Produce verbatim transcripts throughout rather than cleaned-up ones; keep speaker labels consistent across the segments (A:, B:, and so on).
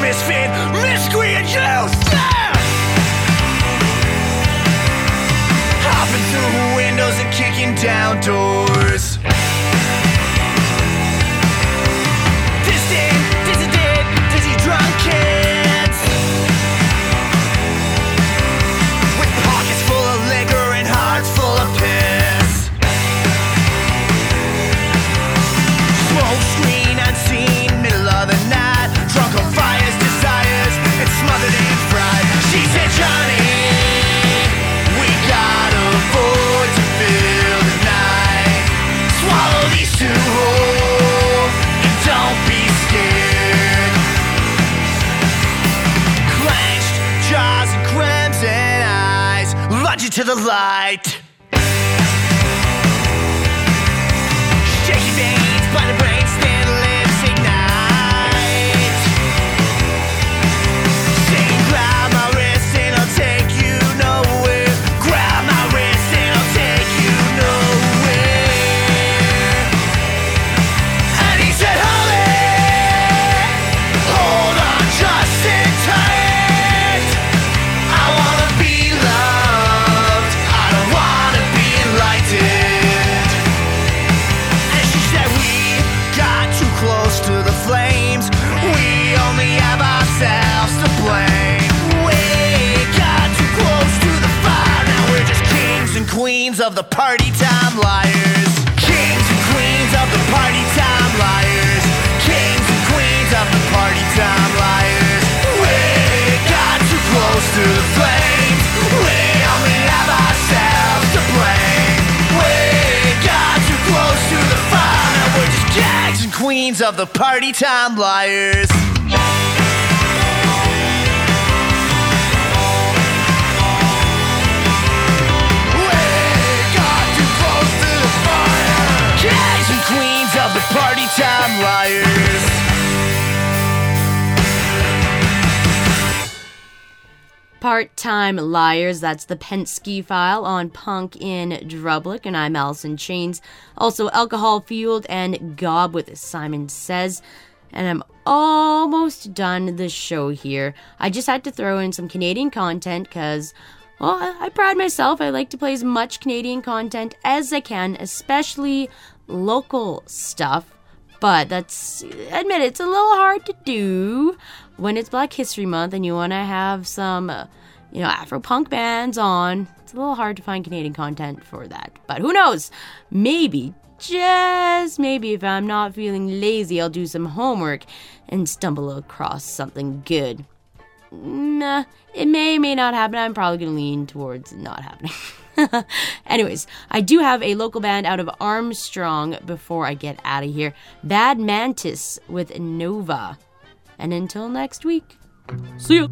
A: misfit, miscreant juice. Yeah! Hopping through windows and kicking down doors. Distant, dissident, dizzy drunk kids with pockets full of liquor and hearts full of piss. Smoke screen unseen, middle of the night, drunk on fire's desires and smothered in fright. She said, Johnny, we gotta afford to fill the night. Swallow these two whole and don't be scared. Clenched jaws and crimson eyes lunge into the light. Shaky veins, blood and brain, stand lips ignite. Saying, grab my wrist and I'll take you nowhere. Grab my wrist and I'll take you nowhere. And he said, hold it, hold on just and tight. I wanna be loved, I don't wanna be enlightened. And she said, we got too close to the flames, we only have ourselves to blame. We got too close to the fire, now we're just kings and queens of the party time liars. Kings and queens of the party time liars. Kings and queens of the party time liars. We got too close to the flames, we only have ourselves to blame. We got too close to the fire, now we're just kings and queens of the party time liars. Kings and queens of the party time liars.
B: Part-Time Liars, that's the Penske File on Punk in Drublic, and I'm Allison Chains. Also Alcohol Fueled and Gob with Simon Says. And I'm almost done the show here. I just had to throw in some Canadian content because, well, I, I pride myself. I like to play as much Canadian content as I can, especially local stuff. But that's, admit it, it's a little hard to do when it's Black History Month and you want to have some, uh, you know, Afro-punk bands on. It's a little hard to find Canadian content for that. But who knows? Maybe, just maybe, if I'm not feeling lazy, I'll do some homework and stumble across something good. Nah, it may, may not happen. I'm probably going to lean towards not happening. Anyways, I do have a local band out of Armstrong before I get out of here. Bad Mantis with Nova. And until next week, see ya!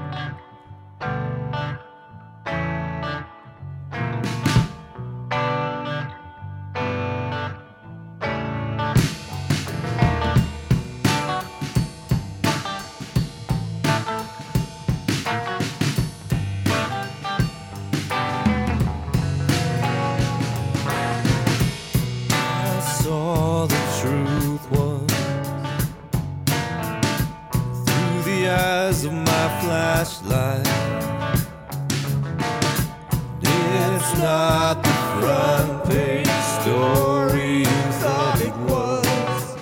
C: All the truth was through the eyes of my flashlight. It's not the front page story you thought it was.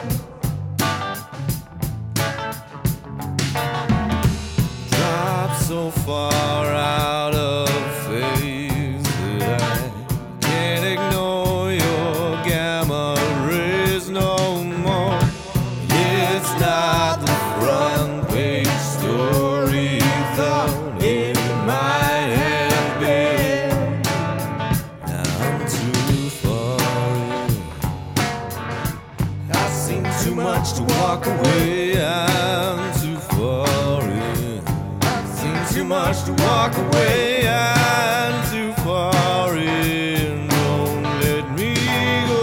C: Dropped so far out of phase that I can't ignore your gamma rays no more. It's not the front page story you thought it might have been. Now I'm too far in. I seen too much to walk away. I'm too far in. I've seen too much to walk away. I'm too far in. Don't let me go.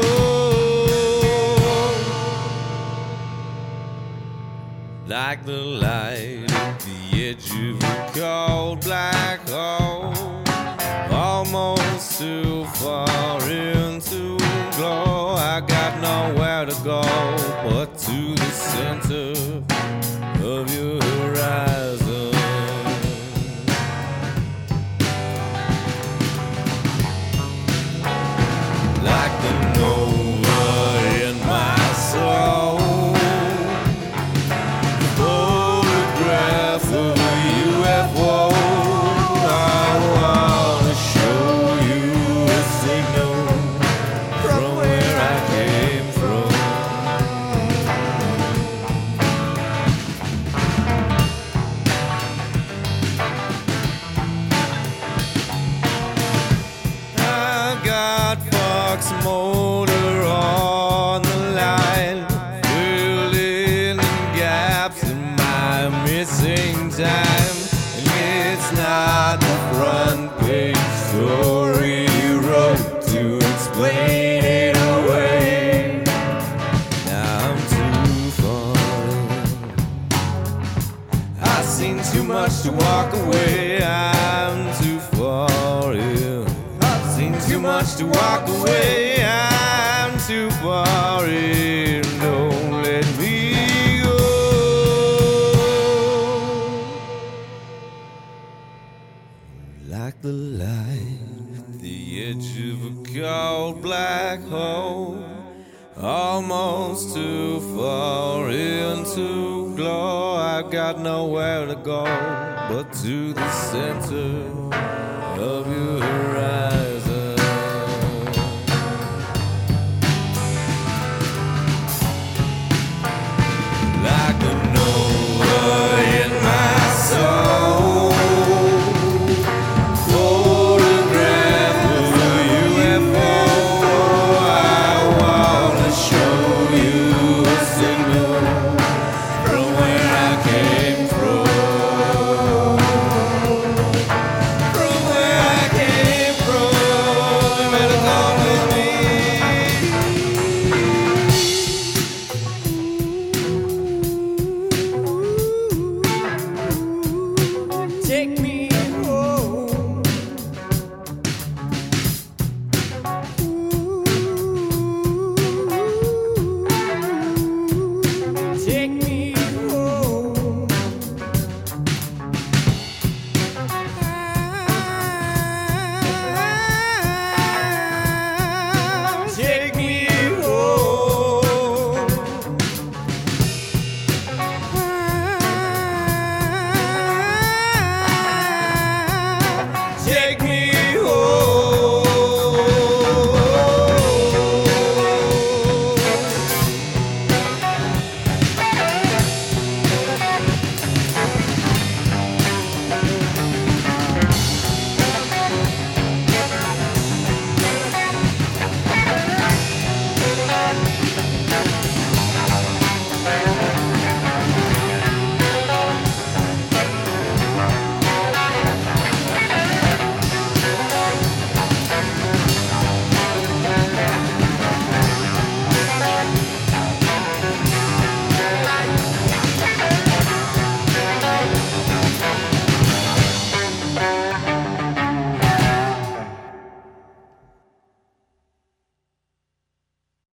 C: Like the light at the edge of a cold black hole, almost too far into glow. I got nowhere to go but to the center of your horizon. same time. And it's not the front page story you wrote to explain it away. Now I'm too far in. I've seen too much to walk away. I'm too far in. I've seen too much to walk away. I'm too far in. Don't let me go. Like the light at the edge of a cold black hole, almost too far into glow. I've got nowhere to go but to the center of your horizon.